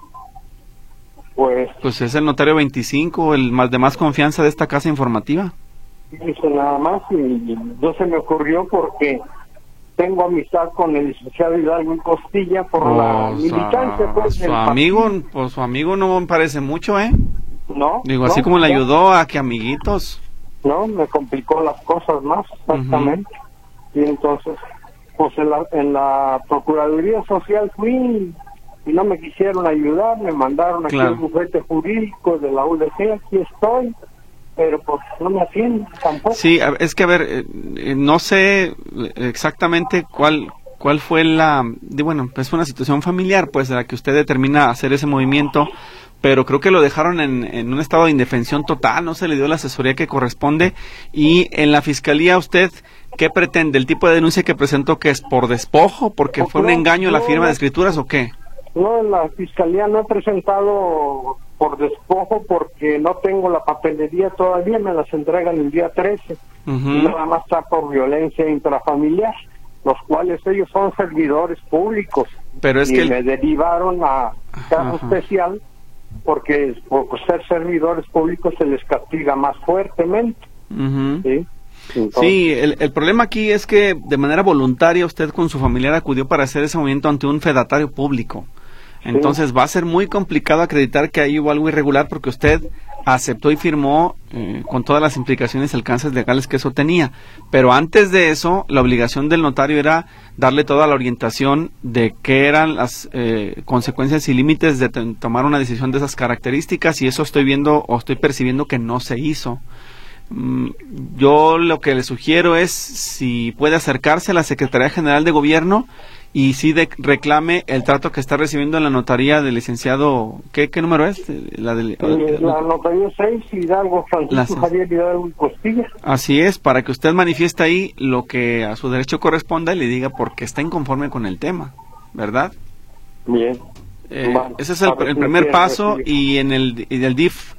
Pues, pues es el notario veinticinco, el más de más confianza de esta casa informativa. Dice nada más y no se me ocurrió porque tengo amistad con el licenciado Hidalgo en Costilla por oh, la militancia. Pues, su amigo, partido. Pues su amigo no me parece mucho, ¿eh? No. Digo, no, así como no. le ayudó a que amiguitos. No, me complicó las cosas más, exactamente. Uh-huh. Y entonces, pues en la, en la Procuraduría Social fui y no me quisieron ayudar, me mandaron aquí claro. al bufete jurídico de la U D G, aquí estoy, pero pues no me atienden tampoco. Sí, es que a ver, eh, no sé exactamente cuál cuál fue la, de, bueno, pues fue una situación familiar, pues, de la que usted determina hacer ese movimiento, pero creo que lo dejaron en, en un estado de indefensión total, no se le dio la asesoría que corresponde, y en la fiscalía usted, ¿qué pretende? ¿El tipo de denuncia que presentó que es por despojo, porque fue un engaño la firma de escrituras o qué? No, en la fiscalía no he presentado por despojo porque no tengo la papelería todavía, me las entregan el día trece. Uh-huh. Y nada más está por violencia intrafamiliar, los cuales ellos son servidores públicos. Pero es y que el... me derivaron a caso uh-huh. especial porque por ser servidores públicos se les castiga más fuertemente. Uh-huh. ¿Sí? Entonces, sí, el, el problema aquí es que de manera voluntaria usted con su familiar acudió para hacer ese movimiento ante un fedatario público. Entonces sí. va a ser muy complicado acreditar que ahí hubo algo irregular porque usted aceptó y firmó eh, con todas las implicaciones y alcances legales que eso tenía. Pero antes de eso, la obligación del notario era darle toda la orientación de qué eran las eh, consecuencias y límites de t- tomar una decisión de esas características, y eso estoy viendo o estoy percibiendo que no se hizo. Mm, yo lo que le sugiero es si puede acercarse a la Secretaría General de Gobierno y sí de, reclame el trato que está recibiendo en la notaría del licenciado, ¿qué, qué número es? La, de, eh, la notaría seis, Hidalgo, Francisco la, Javier Hidalgo y Costilla. Así es, para que usted manifieste ahí lo que a su derecho corresponda y le diga por qué está inconforme con el tema, ¿verdad? Bien. Eh, vale. Ese es el, el primer paso, y en el, y el D I F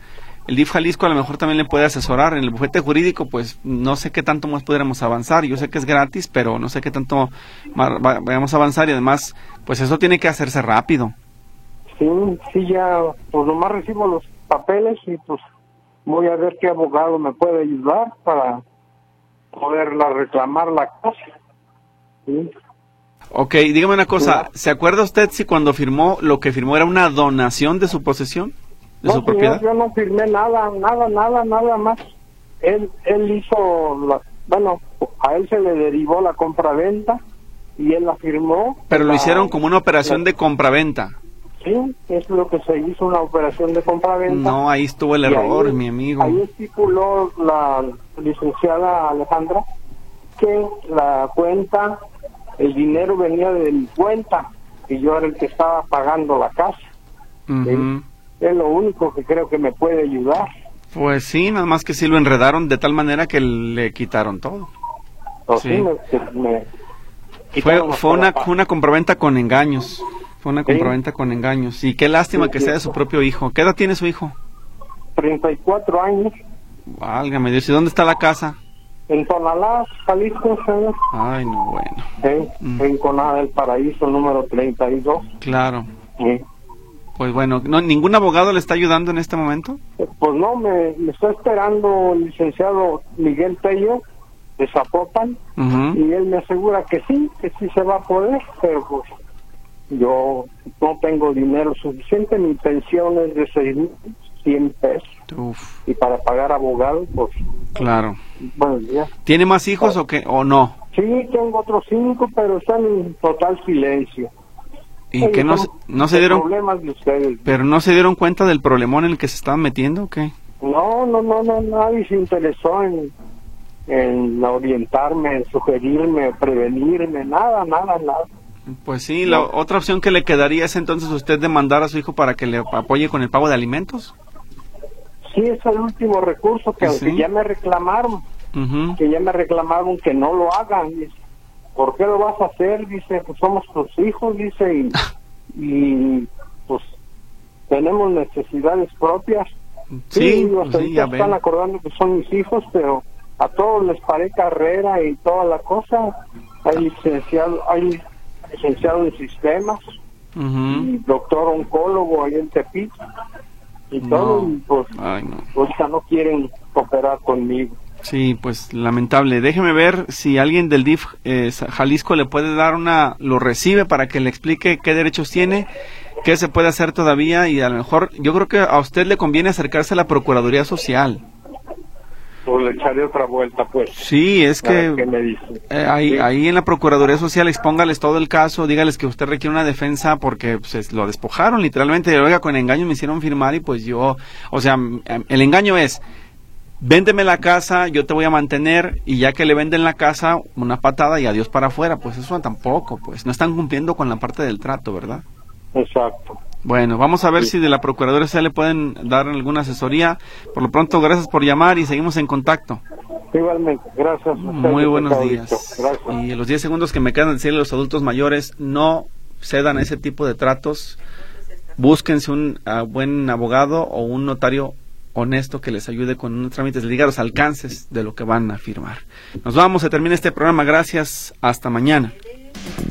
el D I F Jalisco a lo mejor también le puede asesorar. En el bufete jurídico, pues no sé qué tanto más pudiéramos avanzar. Yo sé que es gratis, pero no sé qué tanto más vayamos a avanzar, y además, pues eso tiene que hacerse rápido. Sí, sí, ya, pues nomás recibo los papeles y pues voy a ver qué abogado me puede ayudar para poderla reclamar la casa. ¿Sí? Ok, dígame una cosa, ¿se acuerda usted si cuando firmó, lo que firmó era una donación de su posesión? ¿De no, su señor, propiedad? Yo no firmé nada, nada, nada, nada más. Él, él hizo, la, bueno, a él se le derivó la compraventa y él la firmó. Pero lo la, hicieron como una operación la, de compraventa. Sí, es lo que se hizo, una operación de compraventa. No, ahí estuvo el error, ahí, mi amigo. Ahí estipuló la licenciada Alejandra que la cuenta, el dinero venía de mi cuenta y yo era el que estaba pagando la casa. Uh-huh. ¿Sí? Es lo único que creo que me puede ayudar. Pues sí, nada más que sí lo enredaron de tal manera que le quitaron todo. O sí. sí, me, me fue fue una, fue una compraventa con engaños. Fue una compraventa ¿Sí? con engaños. Y qué lástima sí, que sí. sea de su propio hijo. ¿Qué edad tiene su hijo? treinta y cuatro años. Válgame Dios. ¿Y dónde está la casa? En Tonalá, Jalisco, señor. Ay, no, bueno. Sí, mm. En Conada del Paraíso, número treinta y dos. Claro. Sí. Pues bueno, ¿no, ¿ningún abogado le está ayudando en este momento? Pues no, me, me está esperando el licenciado Miguel Tello de Zapopan, uh-huh. y él me asegura que sí, que sí se va a poder, pero pues yo no tengo dinero suficiente, mi pensión es de seis mil cien pesos. Uf. Y para pagar abogado, pues... Claro. Bueno, ya. ¿Tiene más hijos o qué, o no? Sí, tengo otros cinco, pero están en total silencio. ¿Y que no, no se dieron problemas de ustedes? Pero no se dieron cuenta del problemón en el que se estaban metiendo, ¿o qué? No, no, no, no, nadie se interesó en, en orientarme, en sugerirme, prevenirme, nada, nada, nada. Pues sí, no. La otra opción que le quedaría es entonces usted demandar a su hijo para que le apoye con el pago de alimentos. Sí, es el último recurso que, ¿Sí? que ya me reclamaron, uh-huh. que ya me reclamaron que no lo hagan. ¿Por qué lo vas a hacer? Dice, pues somos tus hijos, dice, y, y pues tenemos necesidades propias. Sí, sí, pues sí, ya están ven. acordando que son mis hijos, pero a todos les paré carrera y toda la cosa. Hay licenciado, hay licenciado en sistemas, uh-huh. y doctor oncólogo ahí en Tepic, y no. todo, y pues, Ay, no. pues ya no quieren cooperar conmigo. Sí, pues lamentable. Déjeme ver si alguien del D I F eh, Jalisco le puede dar una, lo recibe para que le explique qué derechos tiene, qué se puede hacer todavía, y a lo mejor yo creo que a usted le conviene acercarse a la Procuraduría Social. O le echaré otra vuelta, pues. Sí, es que me dice? Eh, ahí, sí. ahí en la Procuraduría Social expóngales todo el caso, dígales que usted requiere una defensa porque pues, lo despojaron literalmente, y oiga, con engaño me hicieron firmar y pues yo, o sea, el engaño es, véndeme la casa, yo te voy a mantener, y ya que le venden la casa, una patada y adiós para afuera. Pues eso tampoco, pues no están cumpliendo con la parte del trato, ¿verdad? Exacto. Bueno, vamos a ver sí. si de la Procuraduría se le pueden dar alguna asesoría. Por lo pronto, gracias por llamar y seguimos en contacto. Igualmente, gracias. Muy buenos días. Y en los diez segundos que me quedan, decirle a los adultos mayores, no cedan a ese tipo de tratos. Búsquense un uh, buen abogado o un notario honesto que les ayude con unos trámites, les diga los alcances de lo que van a firmar. Nos vamos, se termina este programa, gracias, hasta mañana.